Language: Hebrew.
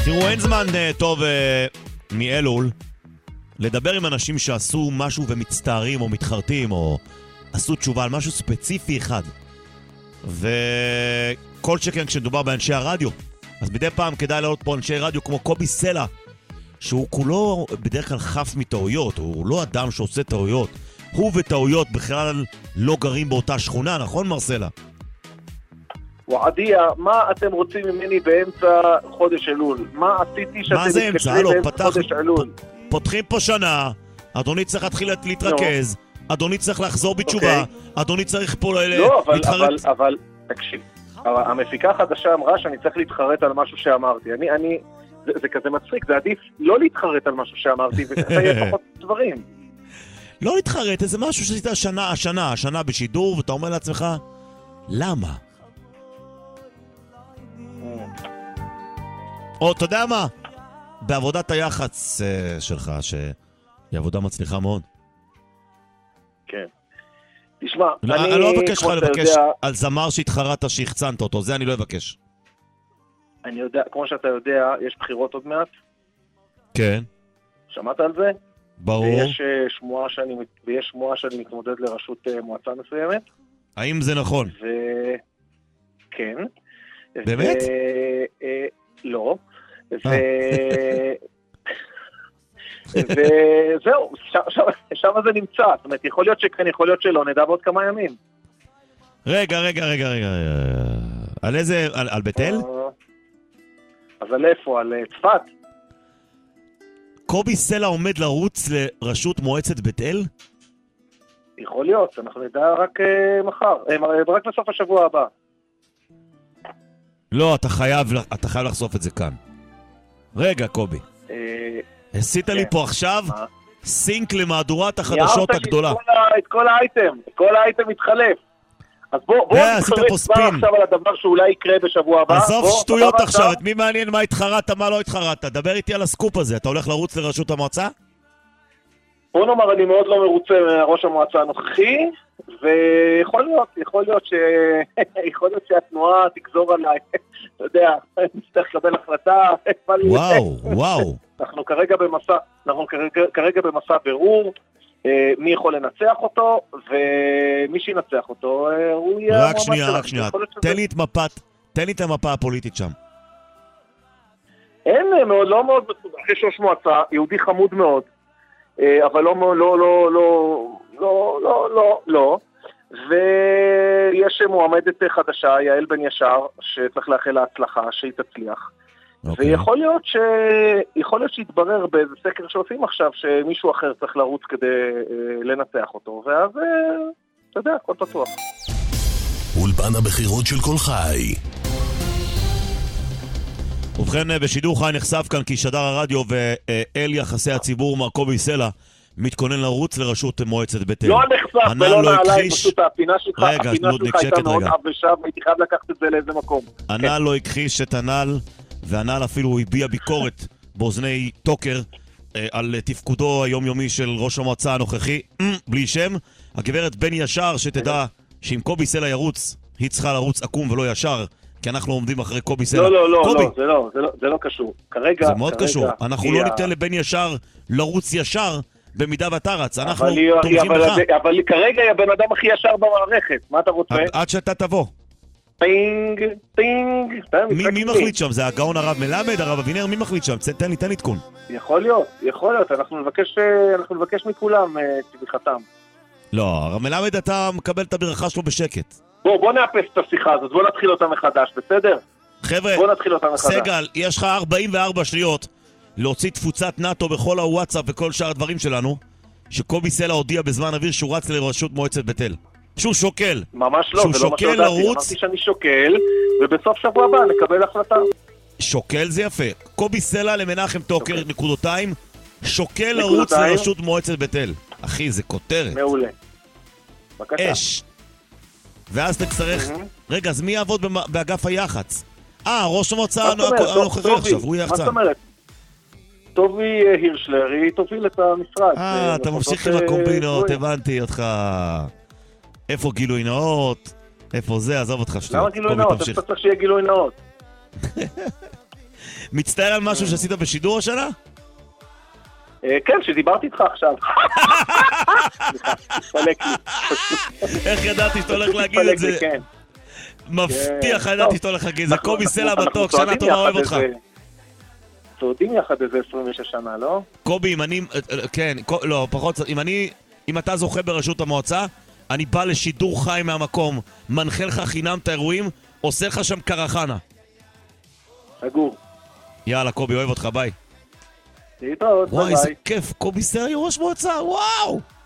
תראו, אין זמן טוב מאלול לדבר עם אנשים שעשו משהו ומצטערים או מתחרטים או עשו תשובה על משהו ספציפי אחד. וכל שכן כשדובר באנשי הרדיו, אז מדי פעם כדאי לעלות פה אנשי רדיו כמו קובי סלע, שהוא כולו בדרך כלל חף מטעויות, הוא לא אדם שעושה טעויות. הוא וטעויות בכלל לא גרים באותה שכונה, נכון מרסלה? ועדיה, מה אתם רוצים ממני באמצע חודש אלול? מה עשיתי שאתם מתקשרים באמצע חודש אלול? פותחים פה שנה, אדוני צריך להתחיל להתרכז, אדוני צריך לחזור בתשובה, אדוני צריך פה להתחרט. אבל תקשיב, המפיקה החדשה אמרה שאני צריך להתחרט על משהו שאמרתי. זה כזה מצחיק, זה עדיף לא להתחרט על משהו שאמרתי, וככה יהיה פחות דברים. לא להתחרט, איזה משהו שעשית השנה בשידור, ואתה אומר לעצמך, למה? או, אתה יודע מה? בעבודת היח"צ שלך, שהיא עבודה מצליחה מאוד. כן. תשמע, אני לא אבקש לך לבקש על זמר שהתחרט שהחצנת אותו, זה אני לא אבקש. אני יודע, כמו שאתה יודע, יש בחירות עוד מעט. כן. שמעת על זה? ברור. ויש שמועה שאני מתמודד לראשות מועצה מסוימת. האם זה נכון? כן. באמת? לא. וזהו, שם זה נמצא. זאת אומרת, יכול להיות שכן, יכול להיות שלא, נדע בעוד כמה ימים. רגע. על איזה? על בית אל? אז על איפה? על צפת? קובי סלע עומד לרוץ לראשות מועצת בית אל? יכול להיות, אנחנו נדע רק מחר, רק בסוף השבוע הבא. לא, אתה חייב לחשוף את זה כאן. רגע, קובי. עשית לי פה עכשיו סינק למהדורת החדשות הגדולה. את כל האייטם מתחלף. אז בואו נתחרט כבר עכשיו על הדבר שאולי יקרה בשבוע הבא. עזוב שטויות עכשיו, את מי מעניין מה התחרט, מה לא התחרט. דבר איתי על הסקופ הזה, אתה הולך לרוץ לראשות המועצה? בוא נאמר, אני מאוד לא מרוצה מראש המועצה הנוכחי, ויכול להיות שהתנועה תגזור עליי, אתה יודע, נצטרך לקבל החלטה. וואו. אנחנו כרגע במסע בירור, מי יכול לנצח אותו, ומי שינצח אותו, הוא יהיה... רק שנייה. תן לי את המפה הפוליטית שם. אין מאוד, לא מאוד מסובך. יש ראש מועצה, יהודי חמוד מאוד, אבל לא. ויש מועמדת חדשה, יעל בן ישר, שצריך לאחל להצלחה, שהיא תצליח. ויכול להיות שיתברר באיזה סקר שעושים עכשיו, שמישהו אחר צריך לרוץ כדי לנצח אותו, ואז, אתה יודע, הכל פתוח. אולפן הבחירות של כל חי. ובכן, בשידור חי נחשף כאן כי שדר הרדיו ואל יחסי הציבור מר קובי סלע מתכונן לרוץ לראשות מועצת בית אל. לא נחשף ולא נעלי, פשוט הפינה שלך הייתה מאוד עבשה, והייתי חייב לקחת את זה לאיזה מקום. הנ"ל לא הכחיש את הנ"ל, והנ"ל אפילו הביע ביקורת באוזני טוקר על תפקודו היומיומי של ראש המועצה הנוכחי, בלי שם. הגברת בן ישר, שתדע שאם קובי סלע ירוץ, היא צריכה לרוץ עקום ולא ישר, כי אנחנו עומדים אחרי קובי סלע. לא, זה לא קשור. כרגע... זה מאוד קשור. אנחנו לא ניתן לבן ישר לרוץ ישר במידה ואתה רץ. אנחנו תומכים לך. אבל כרגע היא הבן אדם הכי ישר במערכת. מה אתה רוצה? עד שאתה תבוא. פינג. מי מחליט שם? זה הגאון הרב מלמד, הרב אבינר? מי מחליט שם? תן לי עדכון. יכול להיות. אנחנו נבקש מכולם תמיכתם. לא, הרב מלמד אתה מקבל את הברכה שלו בשקט. בוא נאפס את השיחה הזאת, בוא נתחיל אותה מחדש, בסדר? חבר'ה, בוא נתחיל אותה מחדש. סגל, יש לך 44 שניות להוציא תפוצת נאטו בכל הוואטסאפ וכל שאר הדברים שלנו, שקובי סלע הודיע בזמן אוויר שהוא רץ לראשות מועצת בית אל. שהוא שוקל. ממש לא, זה לא מה שהודעתי. אמרתי שאני שוקל, ובסוף שבוע הבא נקבל החלטה. שוקל זה יפה. קובי סלע למנחם טוקר, נקודותיים, שוקל לרוץ לראשות מועצת בית אל. אחי, זה כותרת. מעולה. בבקשה. אש. ואז תצטרך... רגע, אז מי יעבוד באגף היח"צ? ראש המועצה הנוכחי עכשיו, הוא יחצן. מה זאת אומרת? טובי הירשלר, תוביל את המשרד. אתה ממשיך עם הקומבינות, הבנתי אותך. איפה גילוי נאות? איפה זה? עזוב אותך שטויות. למה גילוי נאות? אתה צריך שיהיה גילוי נאות. מצטער על משהו שעשית בשידור השנה? כן, שדיברתי איתך עכשיו. סליחה, תפלק לי. איך ידעתי שאתה הולך להגיד את זה? כן. מבטיח ידעתי שאתה הולך להגיד את זה. קובי סלע מתוק, שנה טובה, אוהב אותך. צועדים יחד איזה 26 שנה, לא? קובי, אם אני... כן, לא, פחות... אם אתה זוכה בראשות המועצה, אני בא לשידור חי מהמקום, מנחה לך חינם את האירועים, עושה לך שם קרחנה. סגור. יאללה, קובי, אוהב אותך, ביי. להתראות, ביי. וואי, איזה כיף, קובי סלע ראש מועצה, וואו!